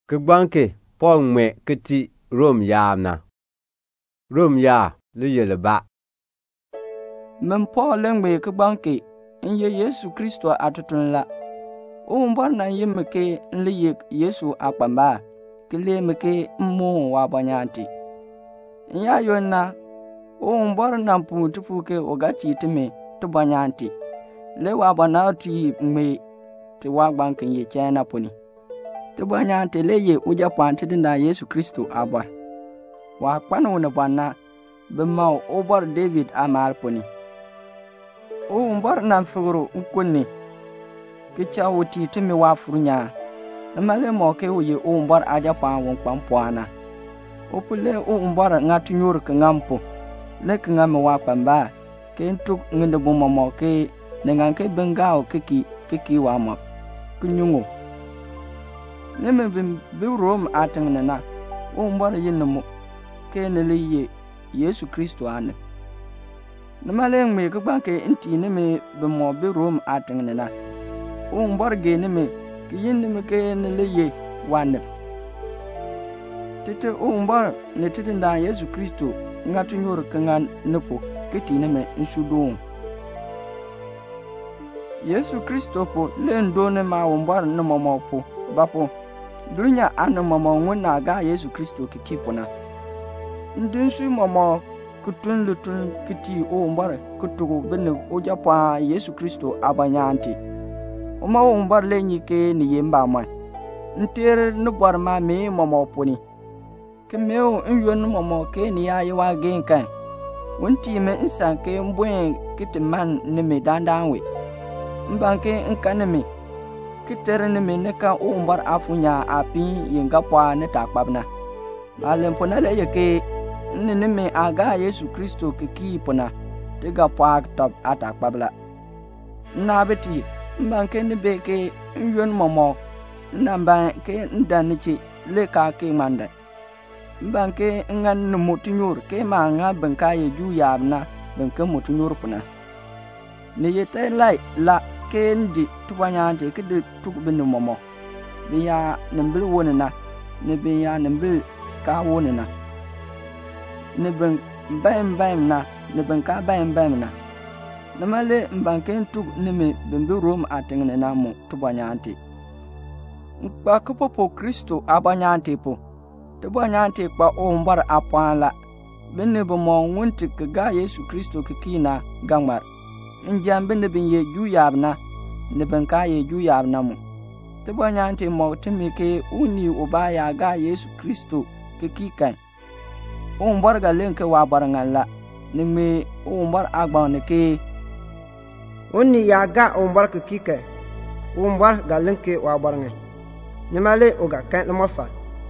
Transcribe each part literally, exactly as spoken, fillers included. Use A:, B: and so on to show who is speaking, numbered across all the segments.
A: Kegbanke Paul ngme kiti Rome yaamna. Rome ya lu yeleba.
B: Men Paul ngme kegbanke nye Yesu Kristo atutun la. O mbor na yimke nliye Yesu akpamba. Kile mke mmo wa banyanti. Nya yonna o mbor na pu tupuke ogati teme to banyanti. Le wa banati ngme te wa gbanke ye chena poni. Te banyanti le ye uja panti dinda Yesu Kristo abar. Wa kpanu na banna bema o bor David amal poni. O mbor na fuguru ukonni kicha wuti tumi wa furunya namale moke uye o mbor aja pa won kpampoana o pule o mbor ngatu nyur ka ngampo le ka ngam wa pamba kentuk ngende bomo moke nenganke bengao kiki kiki wa mo kunyungu neme bim bi rom atangna na o mbor yinmo ke ne liye Yesu Kristo ane namale ngme ka banke inti neme bimo bi rom atangna na o mbor ge neme ki yin me ke ne le ye wan tete o mbor ne tete nda Yesu Kristo ngatu nyor kan nepo kiti ne me nsudo Yesu Kristo po le ndo ne ma o mbor ne momo po bapo dunya an momo ngona ga Yesu Kristo kiki pona ndin su momo kutun lutun kiti o mbor kutugo benne o japa Yesu Kristo abanyanti Oma o mbor le nyike ni yemba ma nter no bor ma me momo poni ke meo nyon momo ke ni ya yiwa gen kan wonti me insan ke mbwen kitman ne me dandanwe mbanke nkan me kitere ne me ne ka o mbor afunya api yinga kwa ne takpabna alem pona le yeke ne ne me aga Yesu Kristo ke ki pona tega kwa top atakpabla na beti mbanke ni beke nyon momo namba ke ndanichi le ka ke manda mbanke ngan no mutunyur ke ma nga banka ye ju yabna banka mutunyur puna ne yete lai la ke ndi tubanya je ke de tukbin momo biya nambil wonina ne biya nambil ka wonina ne ban bayam bayam na ne banka bayam bayam na namale mbanken tuk nime bimbi rom atengne namu tubanyanti nkpa kupopo Kristo abanyanti po tubanyanti kpa o mbar apwanla benne bo mo ngunti ga Yesu Kristo kikina gangmar injam benne bin ye ju yabna ne banka ye ju yabna mu tubanyanti mo timike uni ubaya ga Yesu Kristo kikikan o mbar ga lenke wa barangala nime o mbar agban ke
C: Onni yaga umbar ke kike umbar galenke wa barnge nyamale o ga kan mo fa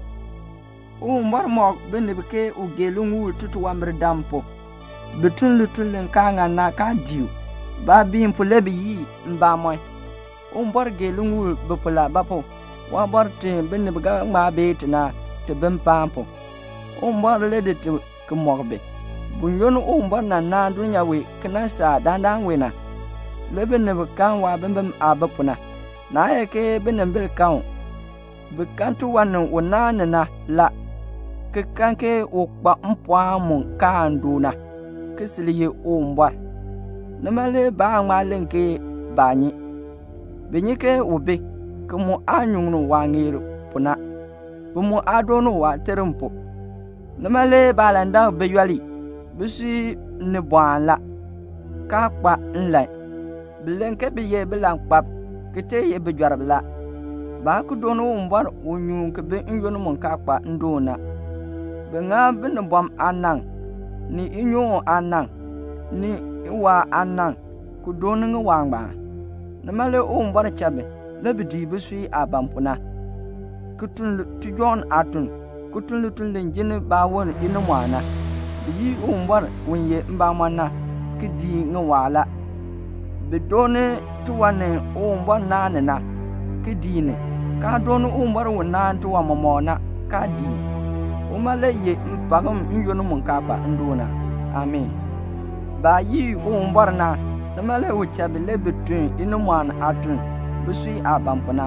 B: umbar mo benne beke o gelungu tutu wamr dampo betun lutun len kanga na ka diu ba bi impulebi yi mba moy umbar gelungu bepula bapo wa barte benne bega ma betina te bem pampo umbar lede te kemorbe bunyon umbar na na dunya we kana sa dandan we na lebe ne bekan wa bembem abapuna na yake benem bil kan bekantu wannan wonana na la ke kanke okpa mpwa mun kanduna kisliye omba namale ba malenke banyi benyike obe kumu anyunu wangiro puna bumu adonu wa terempo namale balanda beyali bisi ne bwanla ka kpa nlai bilenke biye bilan kpap kete ye bijwarbla ba ku dono umbar unyu ke be nyon mun ka kpa ndona be nga bin bom anan ni inyo anan ni wa anan ku dono nga wangba na male umbar chabe le bidi bisui abampuna kutun tujon atun kutun lutun lenjine ba won ina mwana bi umbar wonye mba mana kidi nga wala bedone tuwane umbar nane na kidine ka donu umbar wona tuwa momona ka di umale ye mpagam nyonu mun kapa ndona amen ba yi umbar na namale uchabe le betun inu man atun busui abampona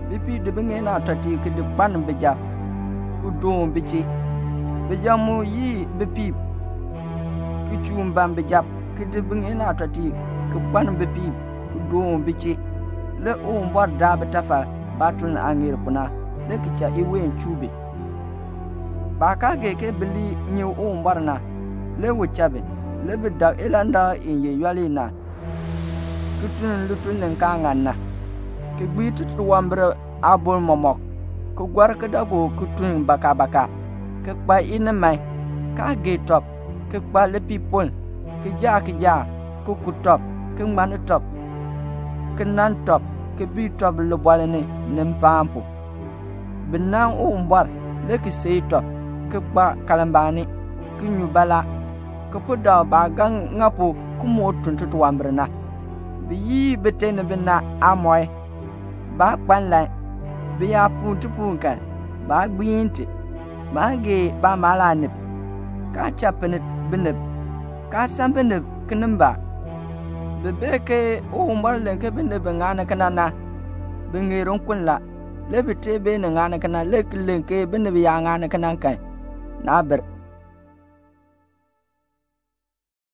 B: bipi de binge na tati ke de ban bija ku don bici bija mu yi bipi ku chum ban bija ke de binge na tati ke ban bipi ku don bici le o mbar da betafa batun angir kuna le kicha iwen chube ba ka ge ke bili nyi o mbar na le wuchabe le bida ilanda inye yali na kutun lutun nen kangan na ke gbi tutu wambre abul momok ku gwar ke dago kutun baka baka ke kpa ina mai ka ge top ke kpa le pipol ke ja ke ja ku ku top ke man top ke nan top ke bi top le bolene nem pampo benang o mbar le ke sei top ke kpa kalambani ke nyubala ke poda bagang ngapo ku mo tun tutu wambre na bi yi betene bena amoy ba kpanla bi ya puntu punkan ba gbinti ba ge ba malane ka chapene beneb ka sambene kinamba bebeke o mbarlen ke beneb ngana kanana bengeron kunla lebite be ngana kana leklen ke beneb ya ngana kanan kai na ber